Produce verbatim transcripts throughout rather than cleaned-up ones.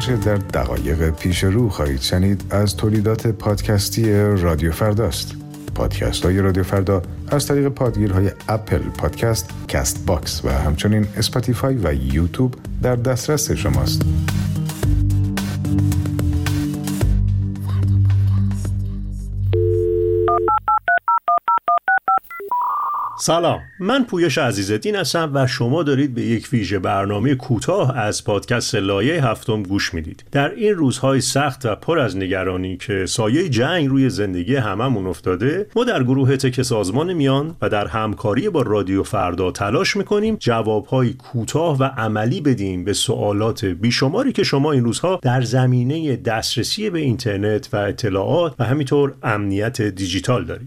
آنچه در دقایق پیش رو خواهید شنید از تولیدات پادکستی رادیو فرداست. پادکست های رادیو فردا از طریق پادگیرهای اپل پادکست، کست باکس و همچنین اسپاتیفای و یوتیوب در دسترس شماست. سلام، من پویش عزیزالدین هستم و شما دارید به یک ویژه برنامه کوتاه از پادکست لایه هفتم گوش میدید. در این روزهای سخت و پر از نگرانی که سایه جنگ روی زندگی هممون افتاده، ما در گروه تک سازمان میان و در همکاری با رادیو فردا تلاش میکنیم جوابهای کوتاه و عملی بدیم به سوالات بیشماری که شما این روزها در زمینه دسترسی به اینترنت و اطلاعات و همینطور امنیت دیجیتال دارید.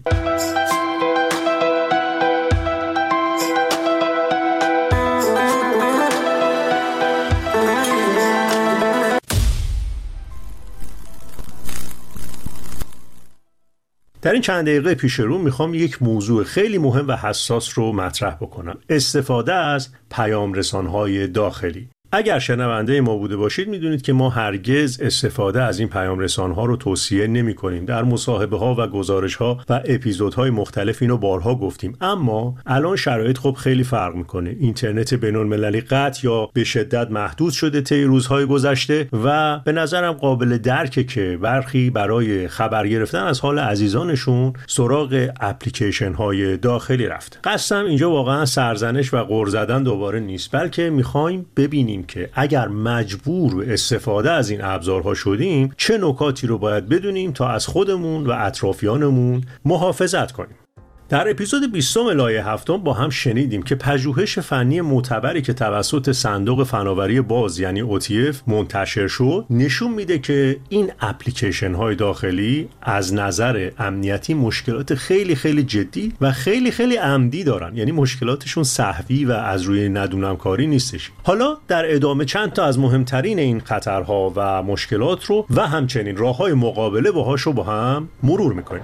در این چند دقیقه پیش رو میخوام یک موضوع خیلی مهم و حساس رو مطرح بکنم: استفاده از پیام رسان‌های داخلی. اگر شنونده ما بوده باشید میدونید که ما هرگز استفاده از این پیام رسان‌ها رو توصیه نمی‌کنیم. در مصاحبه‌ها و گزارش‌ها و اپیزودهای مختلف اینو بارها گفتیم، اما الان شرایط خب خیلی فرق می‌کنه. اینترنت بین‌المللی قطع یا به شدت محدود شده طی روزهای گذشته و به نظرم قابل درکه که برخی برای خبر گرفتن از حال عزیزانشون سراغ اپلیکیشن‌های داخلی رفت. قصدم اینجا واقعا سرزنش و غر زدن دوباره نیست، بلکه می‌خوایم ببینیم که اگر مجبور به استفاده از این ابزارها شدیم چه نکاتی رو باید بدونیم تا از خودمون و اطرافیانمون محافظت کنیم. در اپیزود بیستم لایه هفتم با هم شنیدیم که پژوهش فنی معتبری که توسط صندوق فناوری باز یعنی او تی اف منتشر شد نشون میده که این اپلیکیشن های داخلی از نظر امنیتی مشکلات خیلی خیلی جدی و خیلی خیلی عمدی دارن، یعنی مشکلاتشون سهوی و از روی ندونم کاری نیستش. حالا در ادامه چند تا از مهمترین این خطرها و مشکلات رو و همچنین راههای مقابله باهاش رو با هم مرور میکنیم.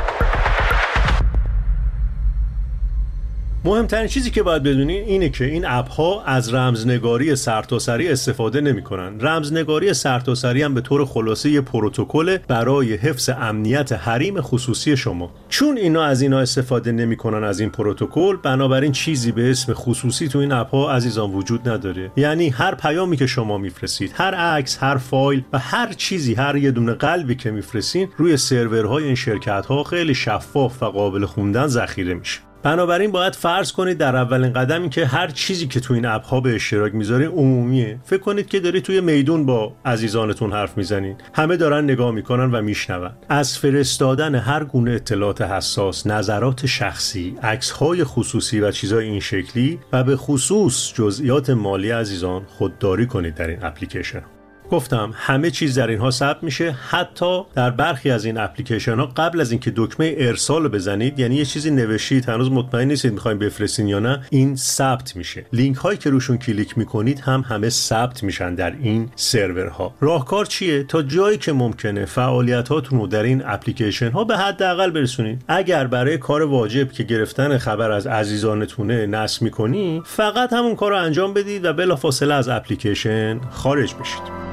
مهمترین چیزی که باید بدونین اینه که این اپ ها از رمزنگاری سرتاسری استفاده نمی‌کنن. رمزنگاری سرتاسری هم به طور خلاصه یه پروتکل برای حفظ امنیت حریم خصوصی شما. چون اینا از اینا استفاده نمی‌کنن از این پروتکل، بنابراین چیزی به اسم خصوصی تو این اپ ها عزیزان وجود نداره. یعنی هر پیامی که شما میفرستید، هر عکس، هر فایل و هر چیزی، هر یه دونه قلبی که میفرستین روی سرورهای این شرکت ها خیلی شفاف و قابل خوندن ذخیره میشه. بنابراین باید فرض کنید در اولین قدمی که هر چیزی که تو این اپ ها به اشتراک میذارین عمومیه. فکر کنید که دارید توی میدون با عزیزانتون حرف میزنین، همه دارن نگاه میکنن و میشنون. از فرستادن هر گونه اطلاعات حساس، نظرات شخصی، عکس های خصوصی و چیزای این شکلی و به خصوص جزئیات مالی عزیزان خودداری کنید در این اپلیکیشن. گفتم همه چیز در اینها ثبت میشه، حتی در برخی از این اپلیکیشن ها قبل از اینکه دکمه ارسال رو بزنید، یعنی یه چیزی نوشتید هنوز مطمئن نیستید میخواین بفرستین یا نه، این ثبت میشه. لینک هایی که روشون کلیک میکنید هم همه ثبت میشن در این سرورها. راهکار چیه؟ تا جایی که ممکنه فعالیتاتون رو در این اپلیکیشن ها به حداقل برسونید. اگر برای کار واجب که گرفتن خبر از عزیزانتونه نصب میکنید، فقط همون کار رو انجام بدید و بلافاصله از اپلیکیشن خارج بشید.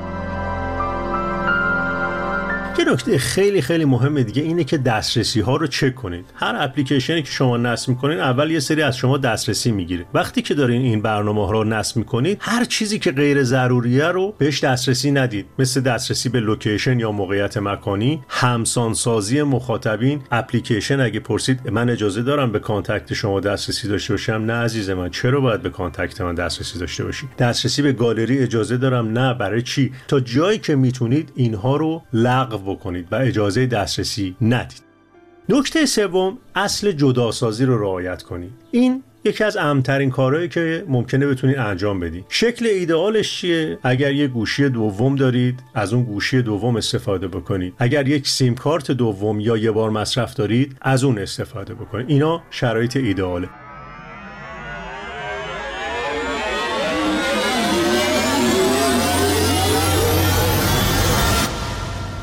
یه نکته خیلی خیلی مهمه دیگه اینه که دسترسی ها رو چک کنید. هر اپلیکیشنی که شما نصب میکنین اول یه سری از شما دسترسی میگیره. وقتی که دارین این برنامه ها رو نصب میکنید، هر چیزی که غیر ضروریه رو بهش دسترسی ندید، مثل دسترسی به لوکیشن یا موقعیت مکانی، همسانسازی مخاطبین. اپلیکیشن اگه پرسید من اجازه دارم به کانتکت شما دسترسی داشته باشم؟ نه عزیز من، چرا باید به کانتکت من دسترسی داشته باشی؟ دسترسی به گالری اجازه دارم؟ نه، برای چی؟ تا جایی که میتونید اینها رو لغو بکنید و اجازه دسترسی ندید. نکته سوم، اصل جداسازی رو رعایت کنید. این یکی از اهم‌ترین کارهایی که ممکنه بتونید انجام بدید. شکل ایدئالش چیه؟ اگر یک گوشی دوم دارید، از اون گوشی دوم استفاده بکنید. اگر یک سیم کارت دوم یا یه بار مصرف دارید، از اون استفاده بکنید. اینا شرایط ایدئاله.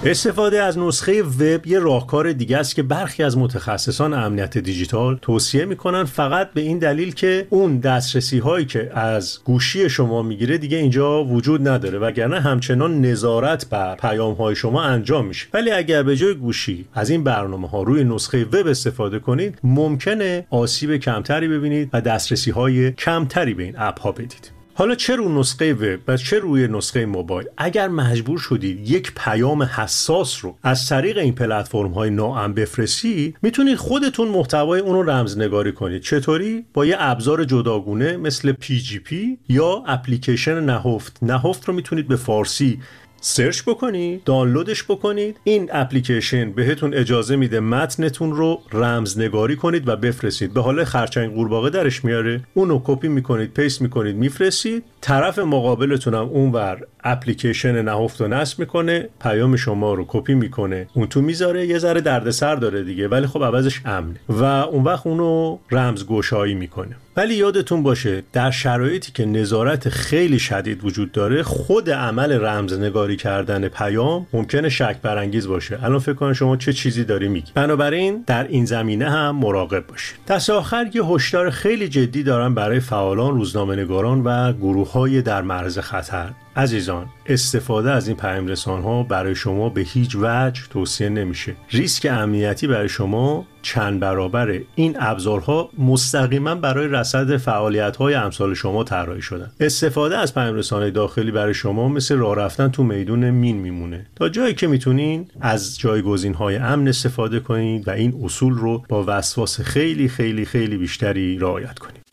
استفاده از نسخه وب یه راهکار دیگه است که برخی از متخصصان امنیت دیجیتال توصیه میکنن، فقط به این دلیل که اون دسترسی هایی که از گوشی شما میگیره دیگه اینجا وجود نداره، وگرنه همچنان نظارت بر پیام های شما انجام میشه. ولی اگر به جای گوشی از این برنامه ها روی نسخه وب استفاده کنید، ممکنه آسیب کمتری ببینید و دسترسی های کمتری به این اپ ها بدید. حالا چه روی نسخه وب و چه روی نسخه موبایل، اگر مجبور شدید یک پیام حساس رو از طریق این پلتفرم های ناامن بفرستید، میتونید خودتون محتوای اون رو رمزنگاری کنید. چطوری؟ با یه ابزار جداگونه مثل پی جی پی یا اپلیکیشن نهفت. نهفت رو میتونید به فارسی سرچ بکنید، دانلودش بکنید. این اپلیکیشن بهتون اجازه میده متنتون رو رمزنگاری کنید و بفرستید. به حال خرچنگ قورباغه درش میاره، اونو کپی میکنید، پیست میکنید، میفرستید. طرف مقابلتون هم اونور اپلیکیشن نهفت رو نصب میکنه، پیام شما رو کپی میکنه، اون تو میذاره. یه ذره دردسر داره دیگه، ولی خب عوضش امنه و اون وقت اونو رمزگشایی میکنه. ولی یادتون باشه در شرایطی که نظارت خیلی شدید وجود داره، خود عمل رمزنگاری کردن پیام ممکنه شک برانگیز باشه. الان فکر کن شما چه چیزی داری میگی. بنابراین در این زمینه هم مراقب باشید. دست آخر یه هشدار خیلی جدی دارم برای فعالان، روزنامه‌نگاران و گروه‌های در معرض خطر. عزیزان، استفاده از این پیام رسان‌ها برای شما به هیچ وجه توصیه نمیشه. ریسک امنیتی برای شما چند برابر این ابزارها مستقیما برای رصد فعالیت‌های امثال شما طراحی شدن. استفاده از پیام رسان‌های داخلی برای شما مثل راه رفتن تو میدون مین میمونه. تا جایی که میتونین از جایگزین‌های امن استفاده کنید و این اصول رو با وسواس خیلی خیلی خیلی بیشتری رعایت کنید.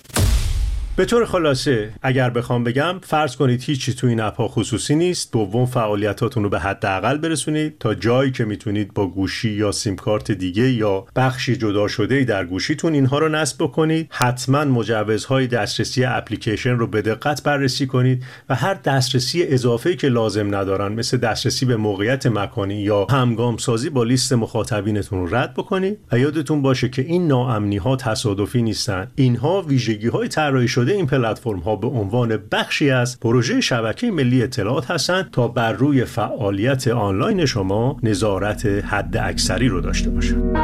به طور خلاصه اگر بخوام بگم، فرض کنید هیچی تو این اپ‌ها خصوصی نیست. دوم، فعالیتاتون رو به حداقل برسونید تا جایی که میتونید با گوشی یا سیم کارت دیگه یا بخشی جدا شده‌ای در گوشیتون اینها رو نصب بکنید. حتما مجوزهای دسترسی اپلیکیشن رو به دقت بررسی کنید و هر دسترسی اضافه‌ای که لازم ندارن، مثل دسترسی به موقعیت مکانی یا همگام سازی با لیست مخاطبینتون رو رد بکنید. و یادتون باشه که این ناامنی‌ها تصادفی نیستن. اینها ویژگی‌های طراحی شده این پلتفرم ها به عنوان بخشی از پروژه شبکه ملی اطلاعات هستند تا بر روی فعالیت آنلاین شما نظارت حد اکثری رو داشته باشند.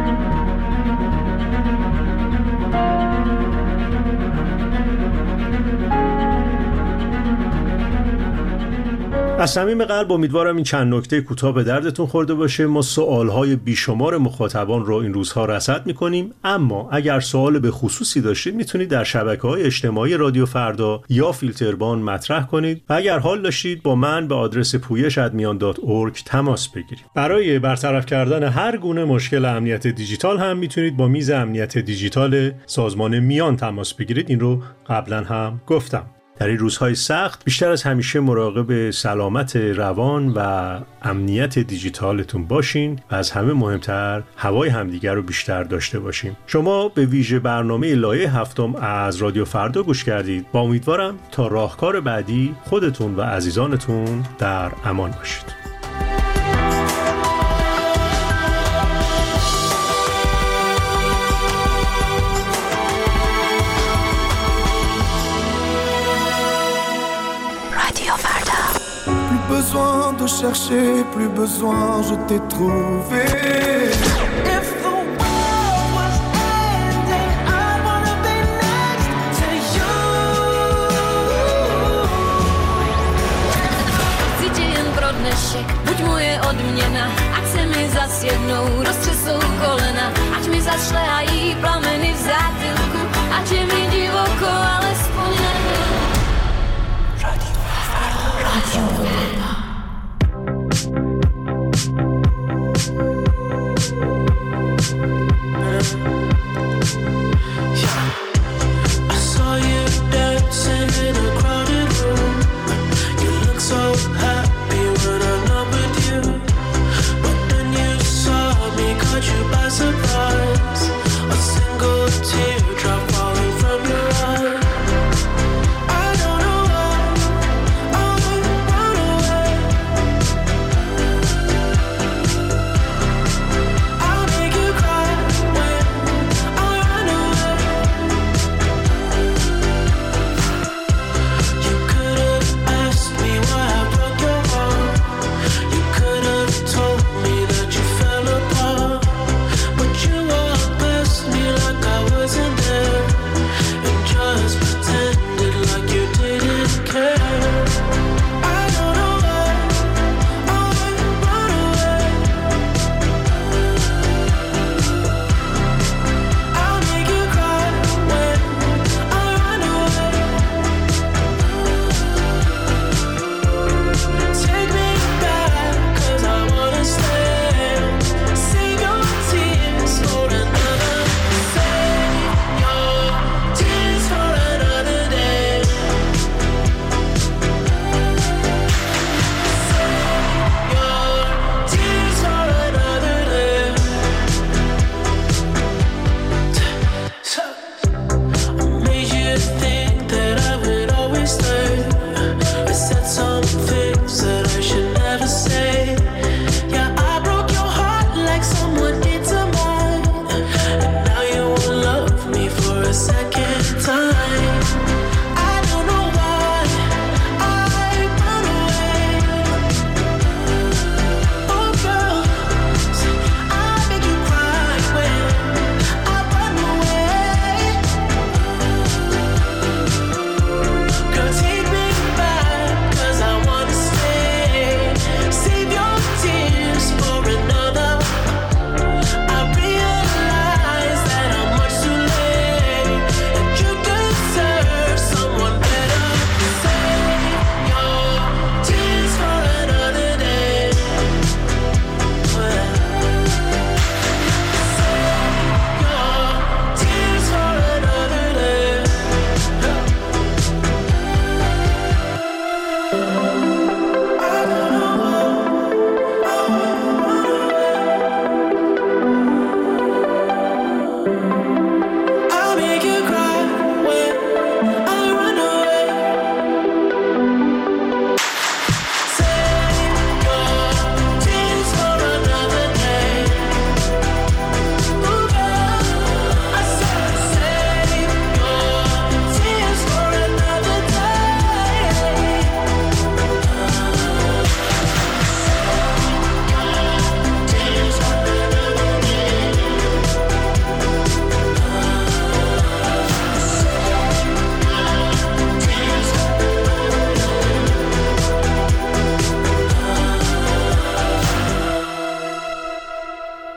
از صمیم قلب امیدوارم این چند نکته کوتاه به دردتون خورده باشه. ما سوالهای بیشمار مخاطبان رو این روزها رصد میکنیم، اما اگر سوال به خصوصی داشتید میتونید در شبکه‌های اجتماعی رادیو فردا یا فیلتربان مطرح کنید و اگر حال داشتید با من به آدرس پویش ات میان دات اورگ تماس بگیرید. برای برطرف کردن هر گونه مشکل امنیت دیجیتال هم میتونید با میز امنیت دیجیتال سازمان میان تماس بگیرید. این رو قبلا هم گفتم. در این روزهای سخت بیشتر از همیشه مراقب سلامت روان و امنیت دیجیتالتون باشین و از همه مهمتر هوای همدیگر رو بیشتر داشته باشیم. شما به ویژه برنامه لایه هفتم از رادیو فردا گوش کردید. با امیدوارم تا راهکار بعدی خودتون و عزیزانتون در امان باشید. Besoin de chercher, plus besoin, je t'ai trouvé. If the world was ending, I wanna be next to you. Cíti jen pro dnešek, buď moje odměna, ať se mi zas jednou roztřesou kolena, ať mi zašlehají plameny v zátylku, ať je mi divoko, alespoň nebyl. Radio Farda, Radio Farda. So happy when I'm not with you, but then you saw me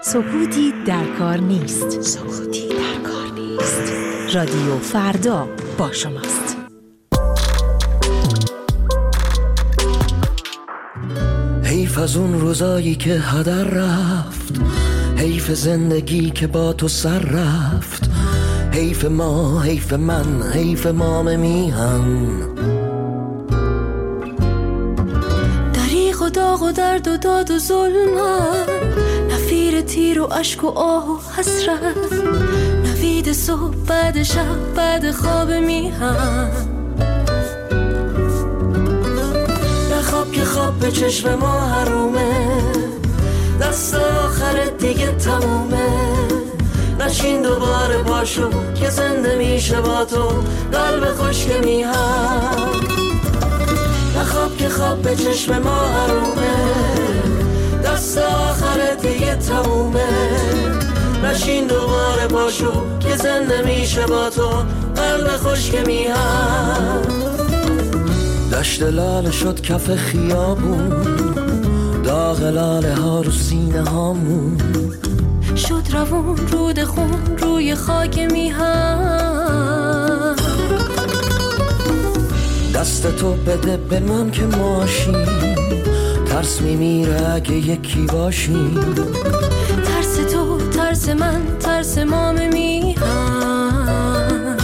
سکوتی در کار نیست. سکوتی در کار نیست. رادیو فردا با شماست. حیف از اون روزایی که هدر رفت، حیف زندگی که با تو سر رفت، حیف ما، حیف من، حیف مام میهن. دریغ و داغ و درد و داد و ظلمم، نفیر تیر و عشق و آه و حسرت، نوید صبح بعد شب بعد خواب میهن. خواب که خواب به چشم ما حرومه، دست آخر دیگه تمومه. نشین دوباره پاشو که زنده میشه با تو قلب خشک میهن. خواب که خواب به چشم ما حرومه، دست آخر دیگه تمومه. نشین دوباره پاشو که زنده میشه با تو قلب خشک میهن. دشت لاله شد کف خیابون، داغ لاله ها رو سینه هامون، شد روون رود خون روی خاک میهن. دست تو بده به من که ماشیم، ترس میمیره اگه یکی باشیم. ترس تو، ترس من، ترس مام میهن.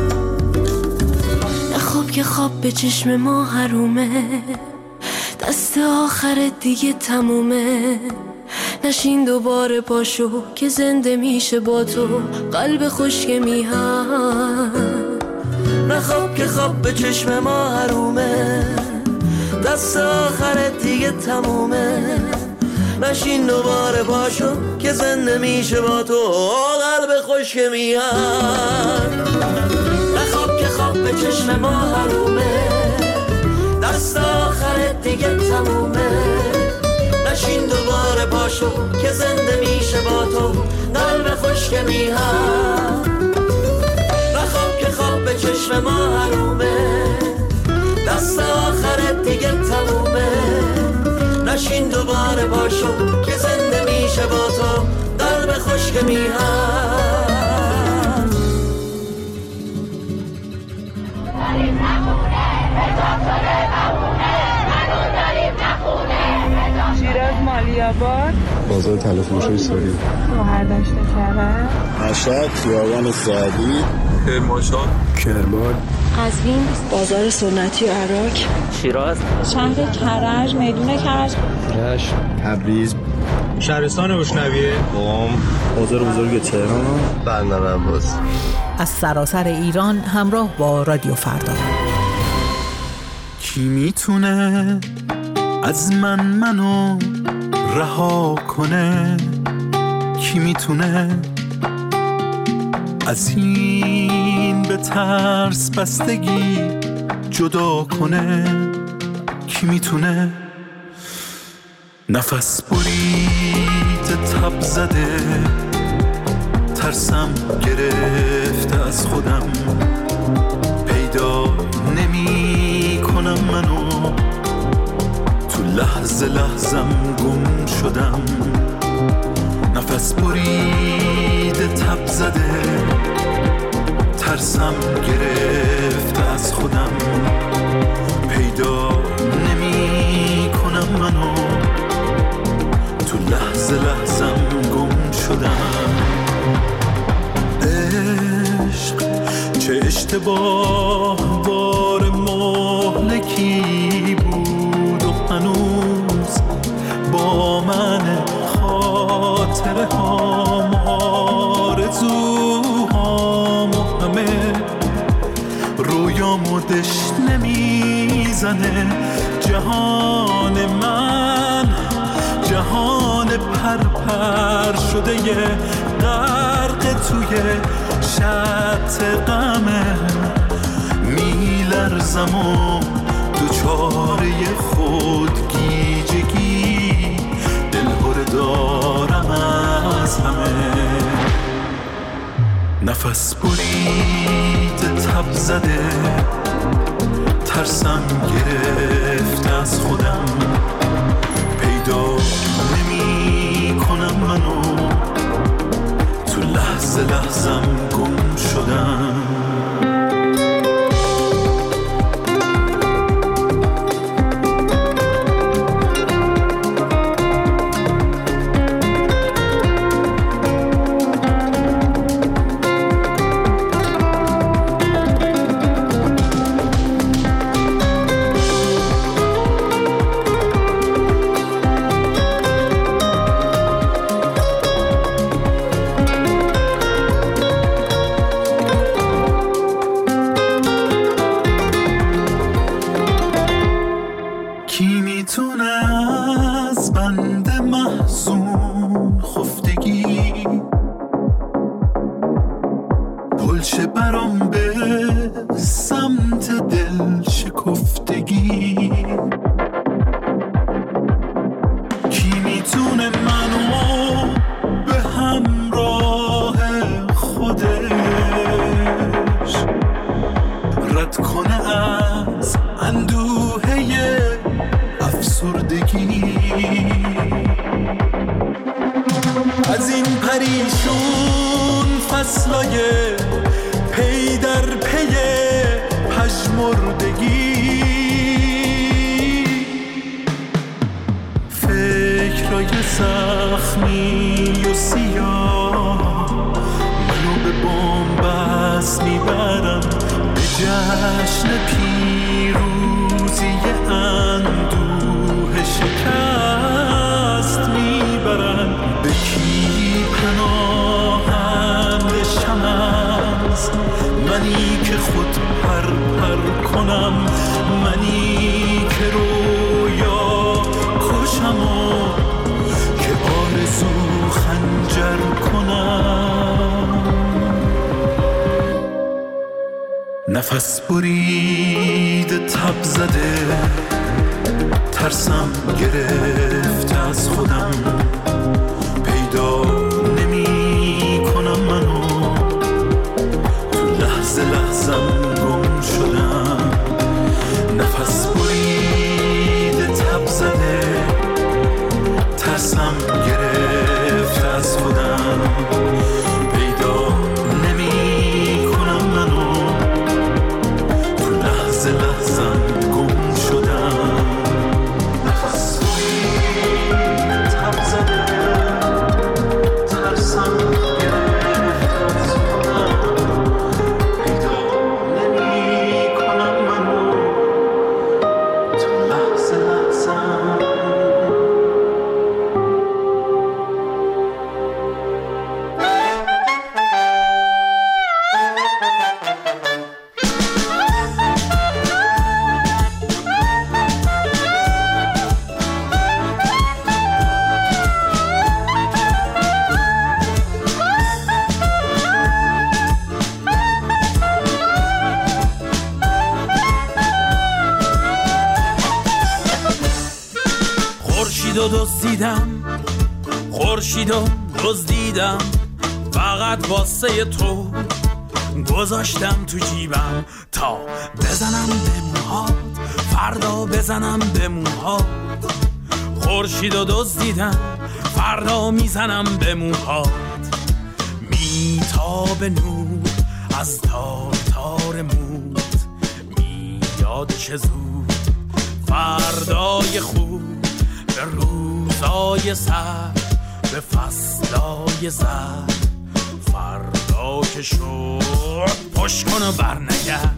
خواب که خواب به چشم ما حرومه، دست آخر دیگه تمومه. نشین دوباره پاشو که زنده میشه با تو قلب خشک میهن. نه خواب که خواب به چشم ما حرومه، دست آخر دیگه تمومه. نشین دوباره پاشو که زنده میشه با تو قلب خشک میهن. به چشم ما حرومه، دست آخر دیگه تمومه. نشین دوباره پاشو که زنده میشه با تو قلب خشک میهن. نخواب که خواب به چشم ما حرومه، دست آخر دیگه تمومه. نشین دوباره پاشو که زنده میشه با تو قلب خشک میهن. شیراز مالیاباد، بازار تلفروشی ساری، مهردشت کرد، مشهد خیابان سعدی، کرمانشاه، کرمان، قزوین، بازار سنتی عراق، شیراز، شهر کرج، میدون کرج، رشت، تبریز، شهرستان اشنویه، قم، بازار بزرگ تهران، بندر عباس. از سراسر ایران همراه با رادیو فردا. کی میتونه از من منو رها کنه؟ کی میتونه از این به ترس بستگی جدا کنه؟ کی میتونه نفس برید تب زده، ترسم گرفته از خودم، پیدا نمی کنم منو، تو لحظه لحظم گم شدم. نفس برید تب زده، ترسم گرفته از خودم، پیدا نمی کنم منو، تو لحظه لحظم گم شدم. عشق چه اشتباه بار مهلکی بود و هنوز با من، خاطره هام آرزوهام و همه رویامو دشت نمیزنه. جهان من جهان پرپر شده یه غرق توی شط غمه، میلرزم و دوچاره خودگیجگی، دلهره دارم از همه. نفس برید تب زده، ترسم گرفت از خودم، پیدا نمی کنم منو، تو لحظه لحظم گم شدم. نفس برید تب زده، ترسم گرفت از خودم، پیدا نمی کنم منو، تو لحظه لحظم گم شدم. نفس برید تب زده، ترسم گرفت از خودم، پیدا نمی کنم منو، لحظم گم شدم. نفس برید تب زده، ترسم گرفت از خودم، پیدا نمی کنم منو، تو لحظه لحظم. دزدیدم خورشیدو دزدیدم، فقط واسه تو گذاشتم تو جیبم تا بزنم به موهات، فردا بزنم به موهات. خورشیدو دزدیدم، فردا میزنم به موهات. میتاب نور از تار تار موت، میاد چه زود فردای خوب، به روزای سر، به فصلای زر. فردا که شد پشت کن و برنگرد.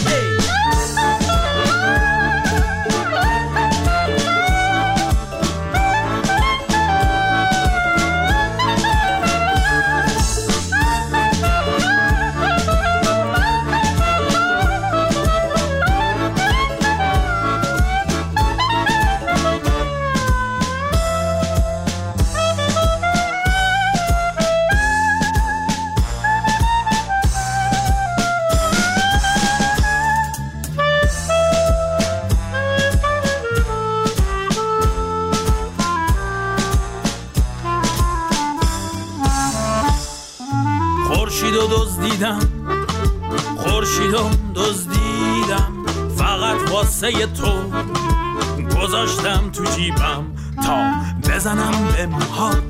خورشیدو دزدیدم، خورشیدو دزدیدم، فقط واسه تو گذاشتم تو جیبم تا بزنم به موهات،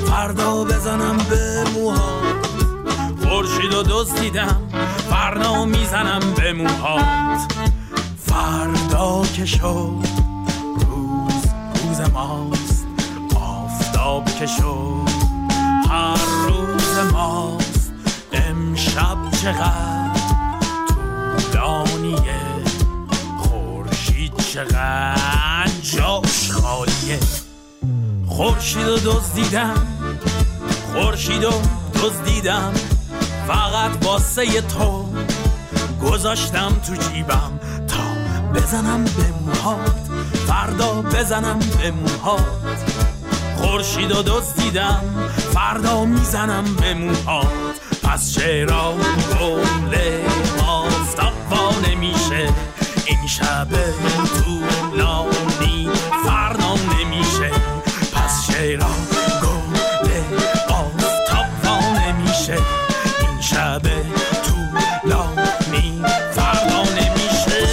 فردا بزنم به موهات. خورشید و دزدیدم فردا میزنم به موهات. فردا که شد روز روز ماست، آفتاب که شد هر روز ماست. امشب چقدر طولانیه، خورشید چقدر جاش خالیه. خورشید و دزدیدم خورشید و دزدیدم فقط واسه تو گذاشتم تو جیبم تا بزنم به موهات. فردا بزنم به موهات. خورشید و دزدیدم فردا میزنم به موهات. پس چرا گل آفتاب وا نمیشه؟ این شب طولانی فردا نمیشه. پس چرا گل آفتاب وا نمیشه؟ این شب طولانی فردا نمیشه.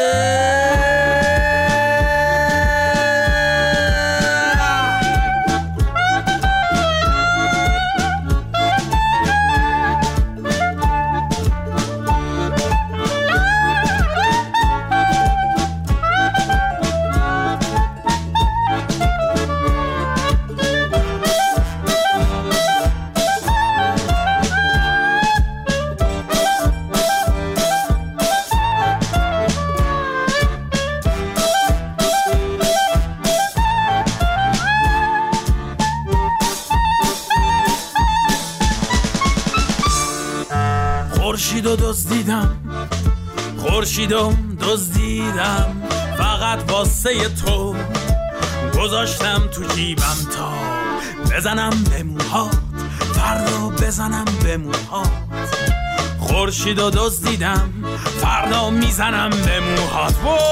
خورشید و دزدیدم خورشید و دزدیدم فقط واسه تو گذاشتم تو جیبم تا بزنم به موهات. فردا بزنم به موهات. خورشید و دزدیدم فردا میزنم به موهات.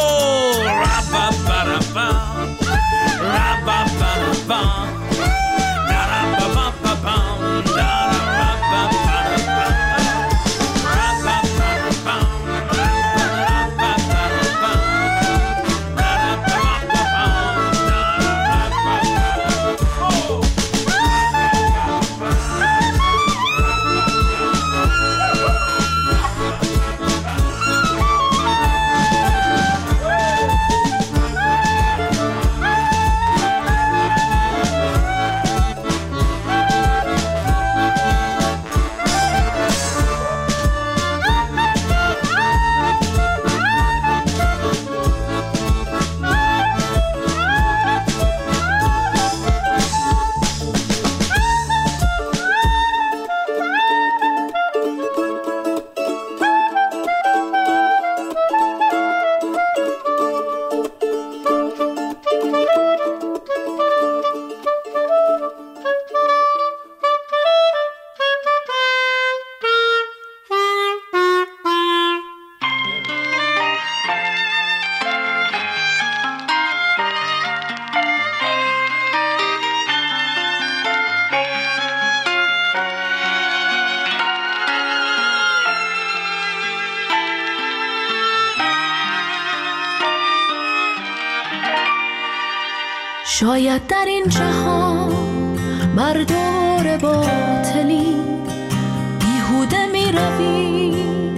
شاید در این جهان بر دور باطلی بیهوده می روی،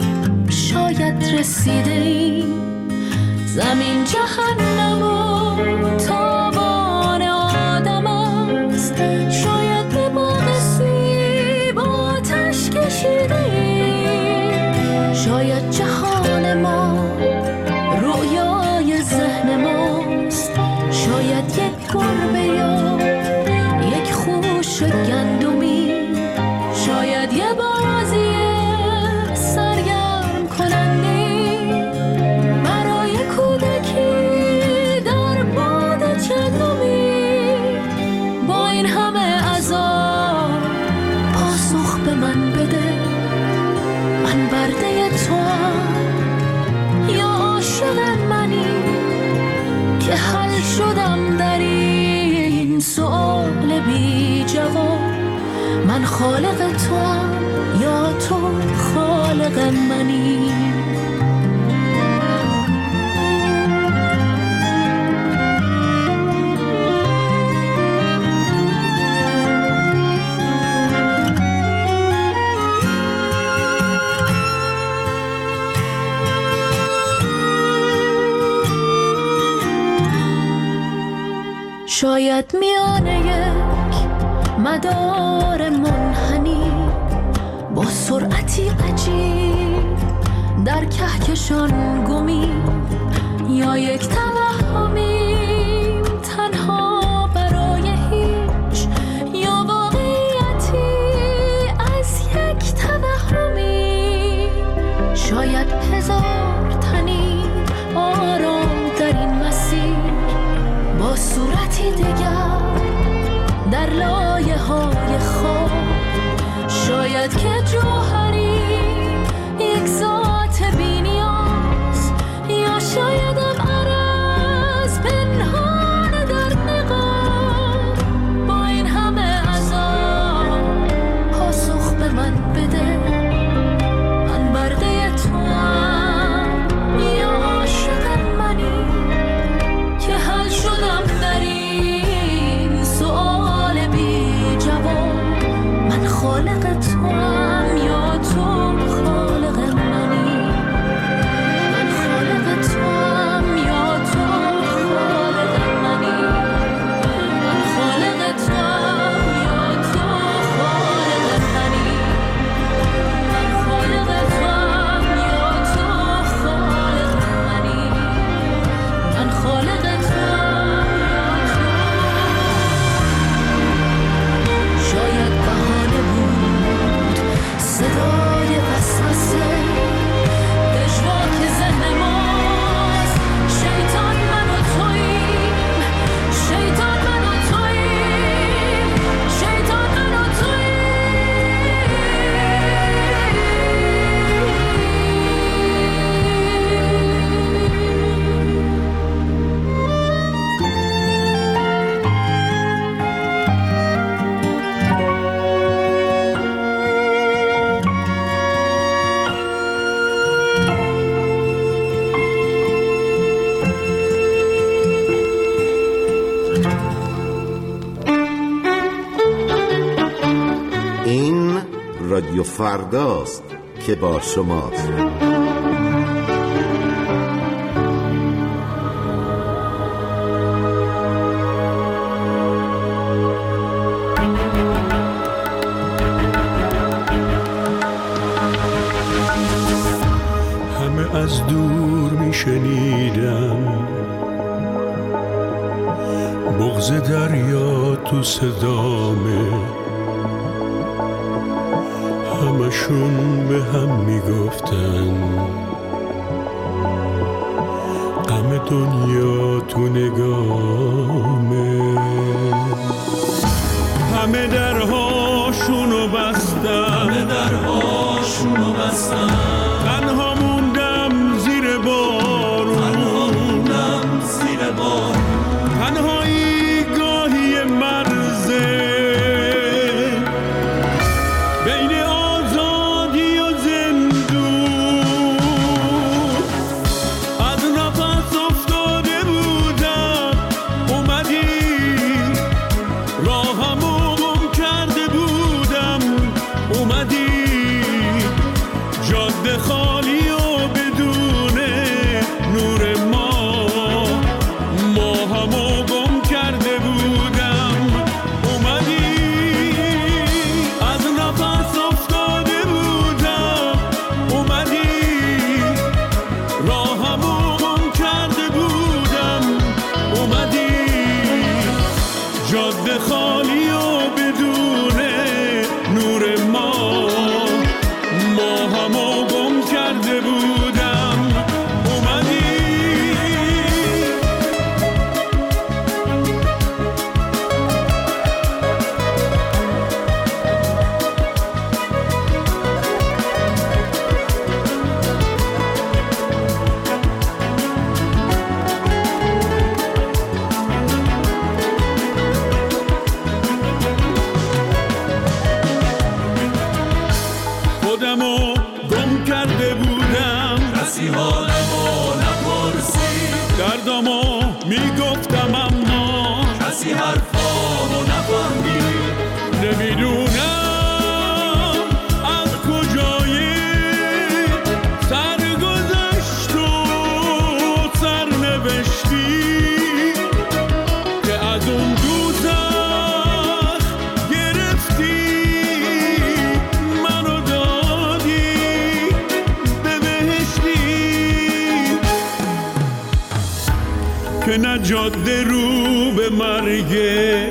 شاید رسیده ای زمین جهنم و تاوان آدم است. شاید به باغ سیب آتش کشیده ای، شاید جهان ما رویای ذهن ماست. شاید یک گربه یا یک خوش گندمی، شاید یه بازی سرگرم کننده برای کودکی در باد چندمی. با این همه عذاب پاسخ به من بده، من برده توام یا عاشق منی که حل شدم در این سؤال بی جواب. من خالق توام یا تو خالق منی؟ شاید میانه یک مدار منحنی با سرعتی عجیب در کهکشان گمی، یا یک توهمی تنها برای هیچ، یا واقعیتی از یک توهمی. شاید هزار تنی آرام در این مسیر با صورتی دیگر در لایه های خواب. شاید که جوهری یک ذات بی نیاز، یا شایدم عرض پنهان در نقاب. با این همه عذاب پاسخ به من بده، من برده توام یا عاشق منی که حل شدم در این سؤال بی جواب. من خالق توام یا تو خالق منی، من خالق توام یا تو خالق منی، من خالق توام یا تو خالق منی، من خالق توام یا تو خالق منی، من خالق توام یا تو. شاید بهانه بود صدای وسوسه، پژواک ذهن ماست. شیطان من و توییم، شیطان من و توییم، شیطان من و این رادیو فرداست که با شماست. همه از دور میشنیدم بغض دریا تو صدامه، همشون به هم میگفتن غم دنیا تو نگامه. همه درهاشونو بستن، همه درهاشونو بستن، تنها موندم زیر بارون، تنها موندم زیر بارون. تنهایی گاهی مرزه بین آزادی و زندون. از نفس افتاده بودم اومدی، راهمو گم کرده بودم اومدی. جاده نه جاده رو به مرگه،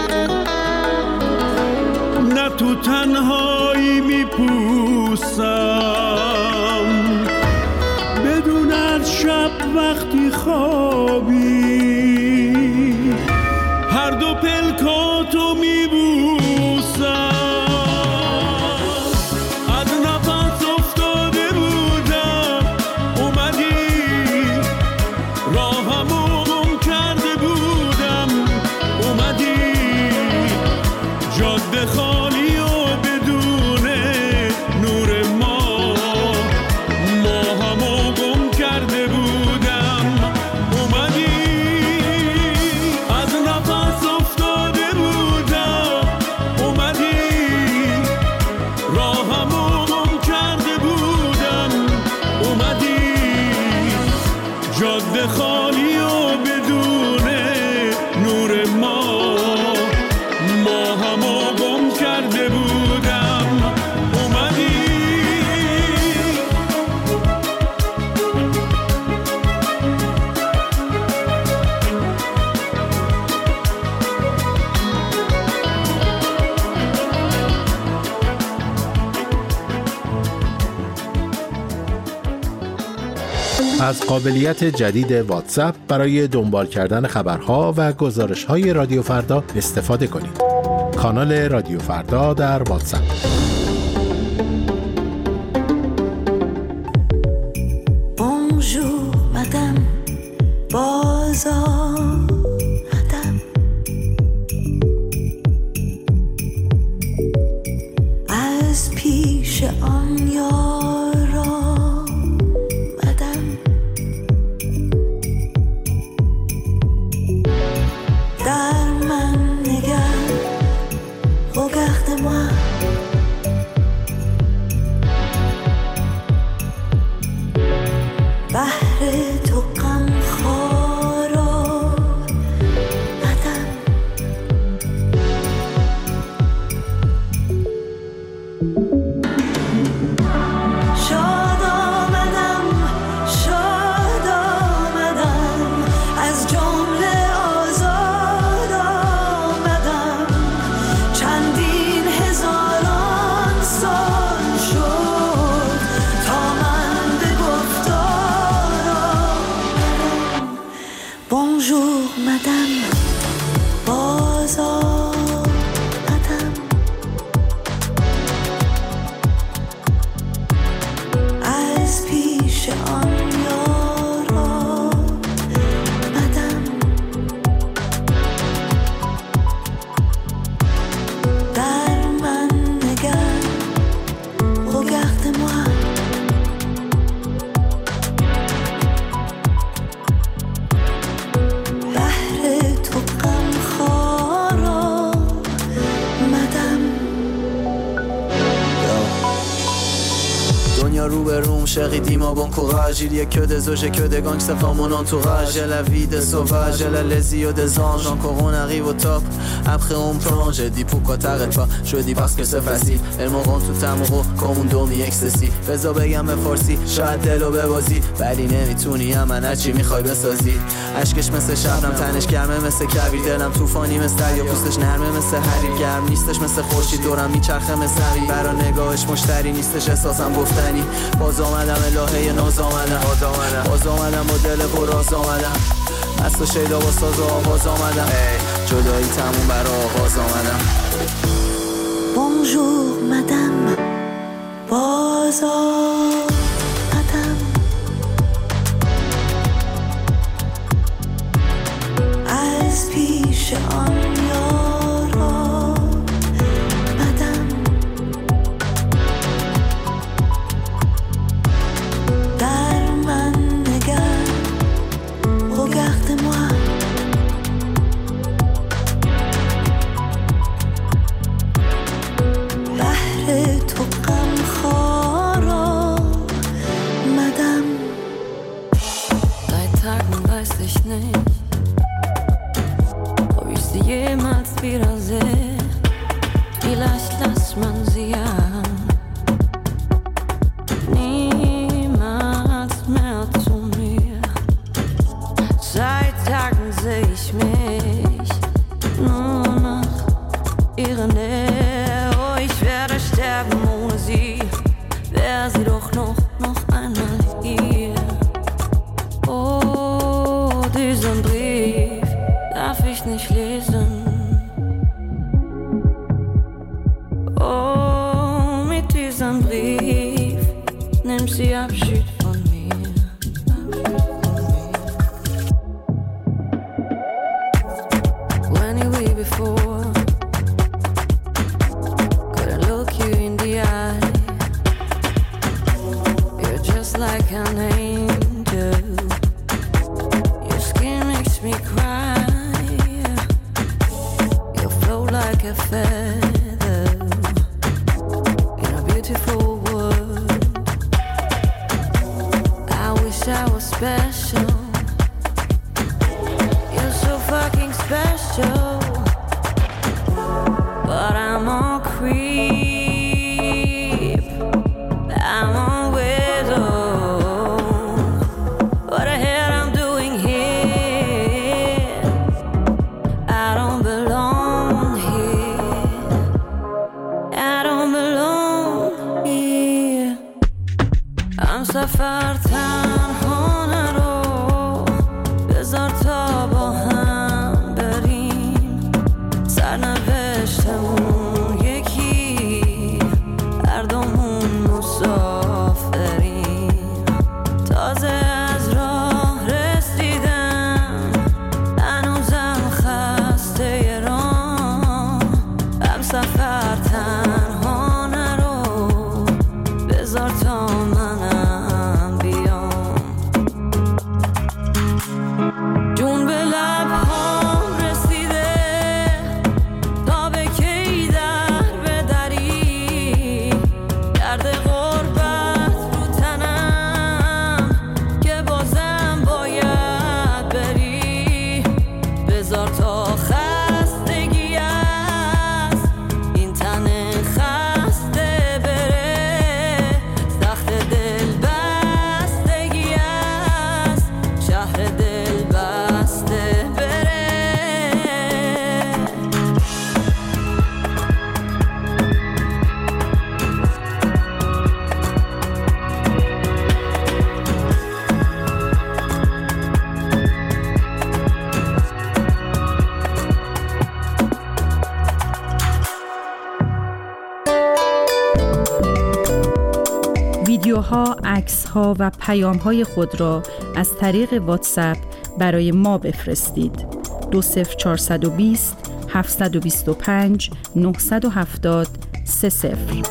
نه تو تنهایی میپوسم بدون از شب وقتی خوابی هر دو پلکاتو میبوسم. از نفس افتاده بودم اومدی، راهمو گم کرده بودم اومدی، جاده خالی و بدون نور ما، ماهمو گم کرده بودم اومدی. از نفس افتاده بودم اومدی، راهمو گم کرده بودم اومدی، جاده خالی و بدون نور ما، ماهمو گم کرده بودم اومدی. از قابلیت جدید واتساپ برای دنبال کردن خبرها و گزارش‌های رادیو فردا استفاده کنید. کانال رادیو فردا در واتساپ. Bonjour madame, بازار madame. از پیش آن یارا madame. در من نگر regarde-moi. بحر تو غم خارا madame. شاد آمدم شاد آمدم از جمله آزاد آمدم. چندین هزاران سال شد تا من به گفتار آمدم. Bonjour madame, بازار madame. از پیش آن یارا madame. در من نگر regarde-moi. بحر تو غم خارا madame. دنیا رو به روم chérie dis-moi bon courage. Il y a que des objets, que des gangsters dans mon entourage. J'ai la vie des sauvages, j'ai la les yeux des anges. Encore on arrive au top, après on plonge. J'ai dit pourquoi t'arrêtes pas, je dis parce que c'est facile. Elles me rendent tout amoureux comme un dormi excessif. بذار بگم به فارسی شاید دلو ببازی، ولی نمیتونی من هرچی میخوای بسازی. عشقش مثل شبنم، تنش گرمه مثل کویر، دلم طوفانی مثل یا پوستش نرمه مثل حریر، گرم نیستش مثل خورشید، دورم میچرخه مثل حریر. برا نگاهش مشتری نیستش، احساسم گفتنی. باز آمدم الهه ناز آمدم، باز آمدم با دل براز آمدم، مست و شیدا با ساز و آواز آمدم، جدایی تموم برا آغاز آمدم. Bonjour madame, بازار madame. از پیش آن یارا madame. در من نگر regarde-moi. بحر تو غم خارا madame. Seit Tagen weiß ich nicht, ob ich sie jemals wiedersehe. Vielleicht lässt man sie ja niemals mehr zu mir. Seit Tagen un brief, nimm sie Abschied von mir. When you were before, couldn't look you in the eye. You're just like an angel. Your skin makes me cry. You float like a feather in a beautiful world. I wish I was special. You're so fucking special. But I'm on creep. I'm on widow. What the hell I'm doing here? I don't belong here. I don't belong here. I'm سفر تنها نرو. بذار تا با هم بریم. سرنوشتمون یکی. هر دومون مسافریم. تازه از راه رسیدم. هنوزم خسته راه. هم سفر تنها نرو. بذار تا منم بیام. جون به لبهام رسیده. تا به کی در بدری. درد غربت رو تنم. که بازم باید بری. بذار تا خستگی است. این تن خسته بره. سخت دل بستگی است. شهر دل بسته بره. ویدیوها، عکس‌ها و پیام‌های خود را از طریق واتساپ برای ما بفرستید. دو صفر چهارصد و بیست هفتصد و بیست و پنج نهصد و هفتاد سه صفر.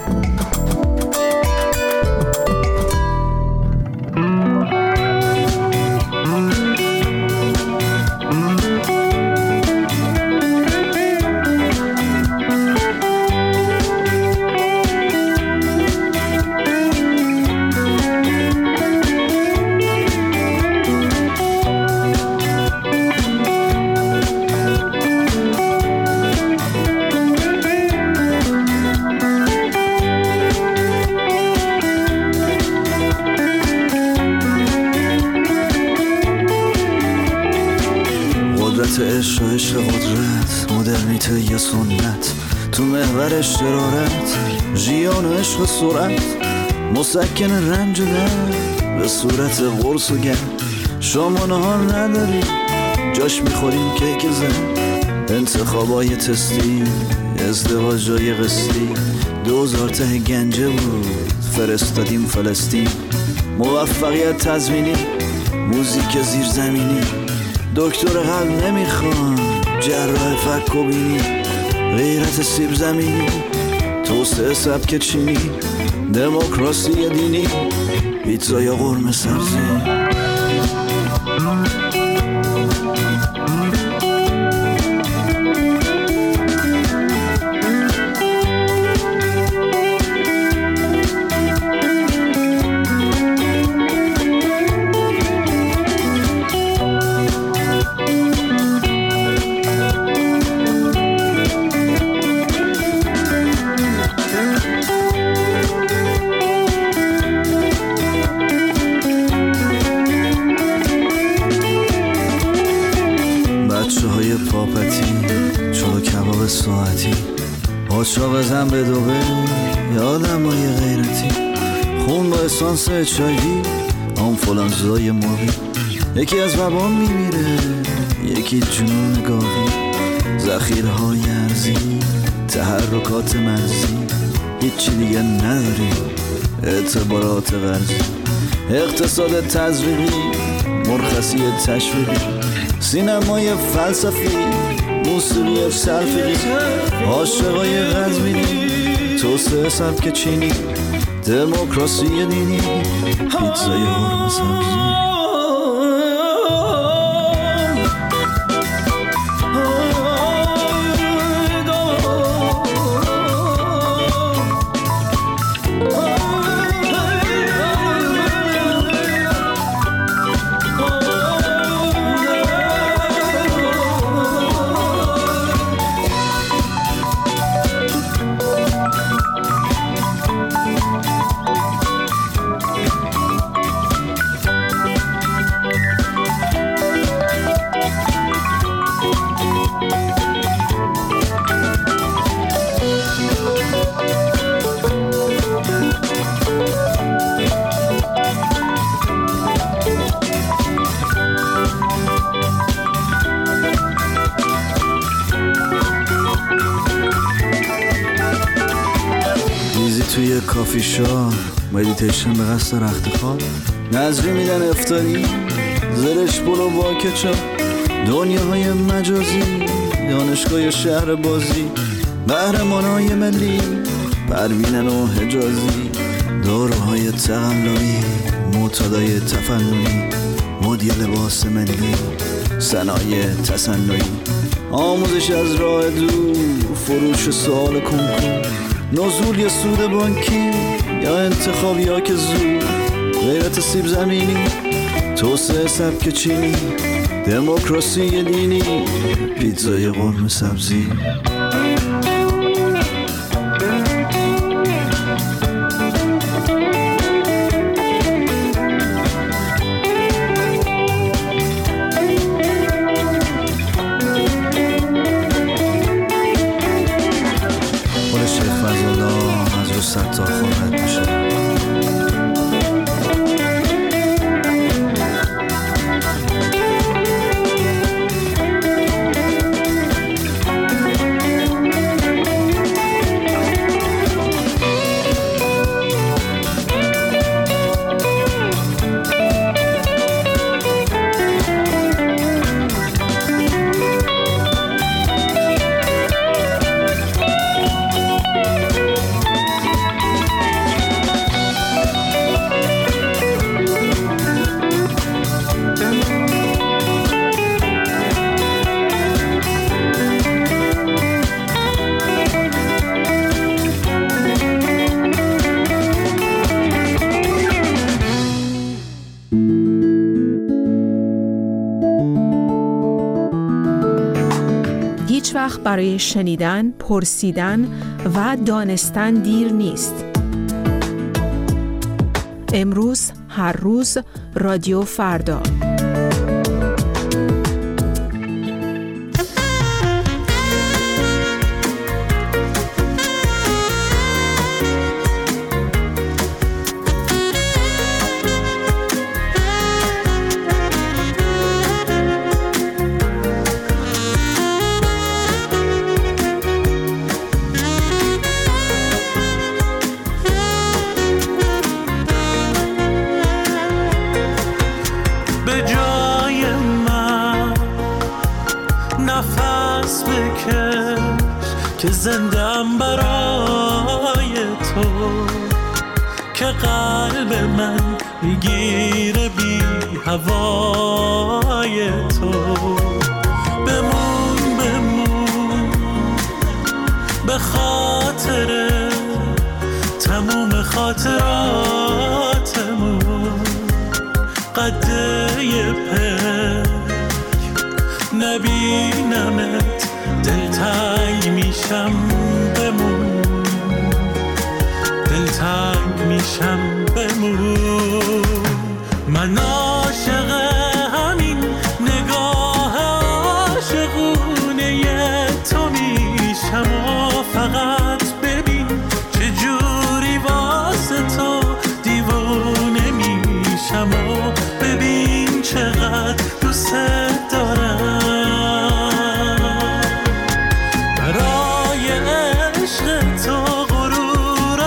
قدرت عشق و عشق قدرت، مدرنیته یا سنت، تو محور شرارت، ژیان و عشق سرعت، مسکن رنج و درد به صورت قرص و گرد. شما نهار نداری جاش میخوریم کیک زن، انتخابای تستی، ازدواج جای قسطی، دوزار ته گنجه بود فرستادیم فلسطین. موفقیت تضمینی، موزیک زیرزمینی، دکتر قلب نمیخوان، جراح فک و بینی، غیرت سیب زمینی، توسعه سبک چینی، دموکراسی دینی، پیتزا یا قرمه سبزی. پاچا بزن به دوبه یادم با یه غیرتی، خون با اسانس چایوی آنفولانزای ماهی، یکی از وبا میمیره یکی جنون گاوی، ذخیرهای ارزی تحرکات مرزی، هیچی دیگه نداری، اعتبارات قرضی، اقتصاد تزریقی، مرخصی تشویقی، سینمای فلسفی، موسیقی تلفیقی، عاشقای قزوینی، توسعه سبک چینی، دموکراسی دینی، پیتزای قرمه سبزی. توی کافی شاپ مدیتیشن به قصد رخت خواب، نظری میدن افطاری، زرش بلو با کچاپ، دنیاهای مجازی، دانشگاه شهر بازی، قهرمانای ملی، پروینن و حجازی، داروهای تقلبی، معتادای تفننی، مدیر لباس ملی، صنایع تصنعی، آموزش از راه دور، فروش سوال کنکور، نزول یا سود بانکی یا انتخاب یا که زود، غیرت سیب زمینی، توسعه سبک چینی، دموکراسی دینی، پیتزای قرمه سبزی. تا خواهد میشه. هیچ وقت برای شنیدن، پرسیدن و دانستن دیر نیست. امروز، هر روز، رادیو فردا. که زندم برای تو، که قلب من میگیره بی هوای تو. بمون بمون به خاطر تموم خاطراتمون، قده پک نبینمت دلتنگ میشم. بمون دلتنگ میشم. بمون من عاشق همین نگاه عاشقونه تو میشم و فقط ببین چجوری واسه تو دیوونه میشم و ببین چقدر دوست دارم. برای عشق تو غرور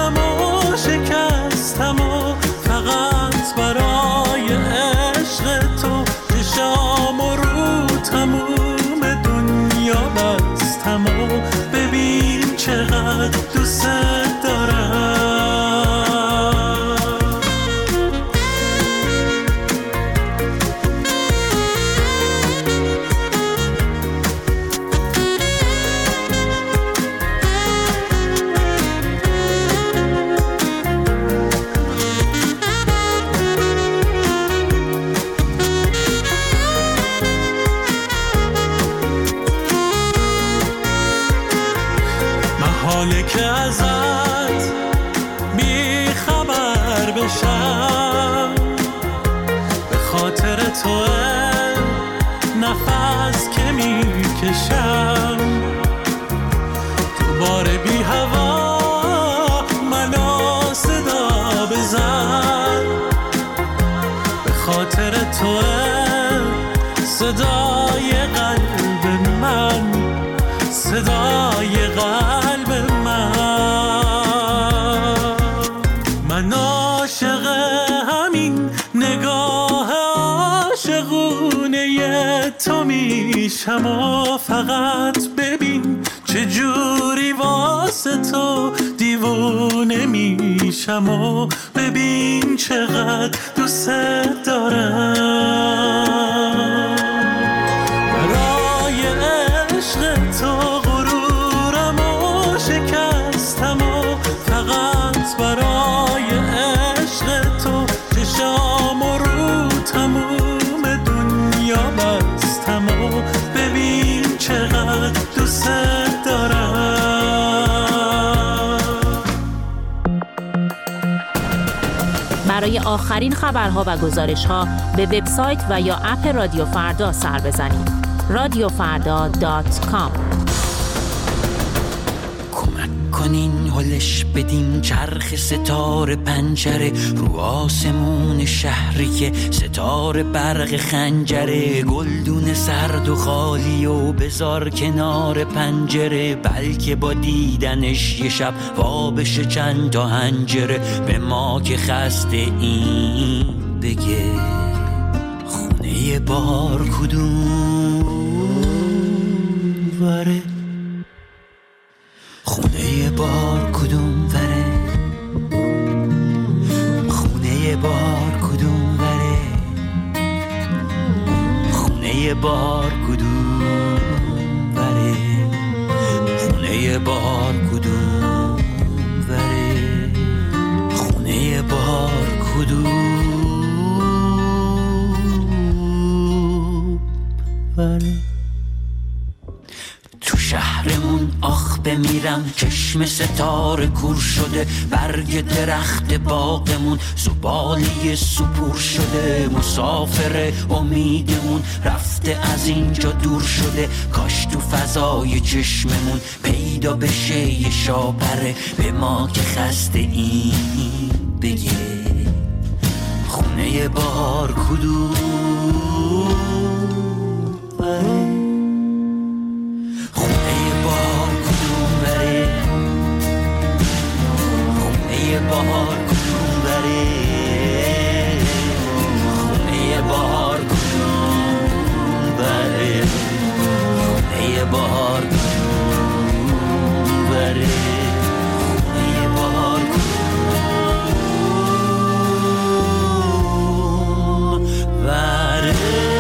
بشم دوباره بی هوا منو صدا بزن به خاطر توه صدای قلب من صدای قلب من من عاشق همین نگاه عاشقونه تو میشم و فقط ببین چجوری واسه تو دیوونه میشم و ببین چقدر دوست دارم برای عشق تو غرورم و شکستم و فقط برای عشق تو چشام و رو تموم دنیا بستم و ببین چقدر دوست دارم. برای آخرین خبرها و گزارش‌ها به وبسایت و یا اپ رادیو فردا سر بزنید. رادیو فردا دات کام. کمک کنین هلش بدیم چرخ ستاره پنجره رو آسمون شهری که ستاره برق خنجره گلدون سرد و خالی و بذار کنار پنجره بلکه با دیدنش یه شب وا بشه چند تا هنجره به ما که خسته این بگه خونه بار کدوم وره خونه بار کدوم وره خونه بار کدوم وره خونه بار کدوم وره خونه بار کدوم وره خونه بار کدوم وره تو شهرمون آخ بمیرم چشم ستاره کور شده برگ درخت باغمون زباله سپور شده مسافر امیدمون رفته از اینجا دور شده کاش تو فضای چشممون پیدا بشه یه شاپره به ما که خسته این بگه خونه بار کدوم بره بهار کدوم بره خونه بهار کدوم بره خونه بهار کدوم بره خونه بهار کدوم بره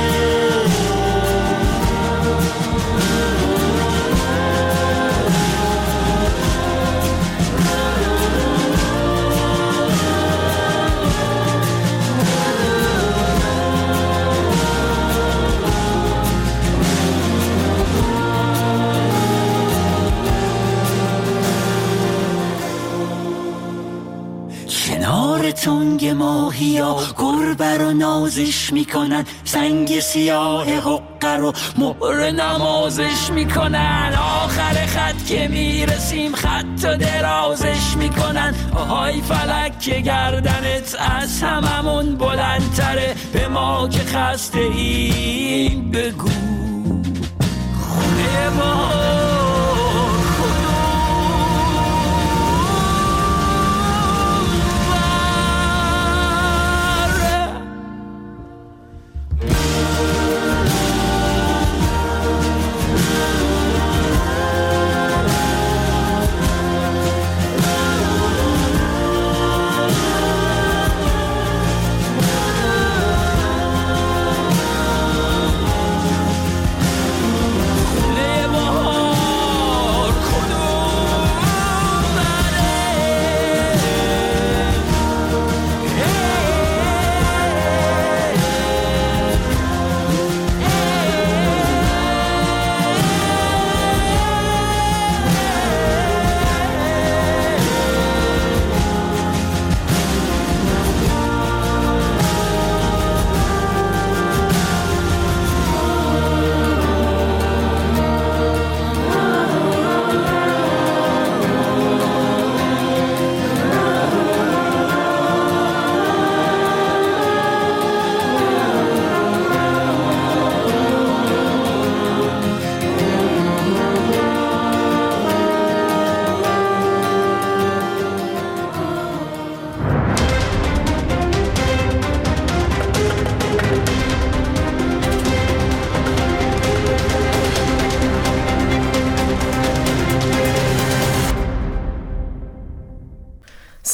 تنگ ماهیا گربه رو نازش میکنن سنگ سیاه حقه رو مهر نمازش میکنن آخر خط که میرسیم خط و درازش میکنن آهای فلک که گردنت از هممون بلندتره به ما که خسته ایم بگو خونه ما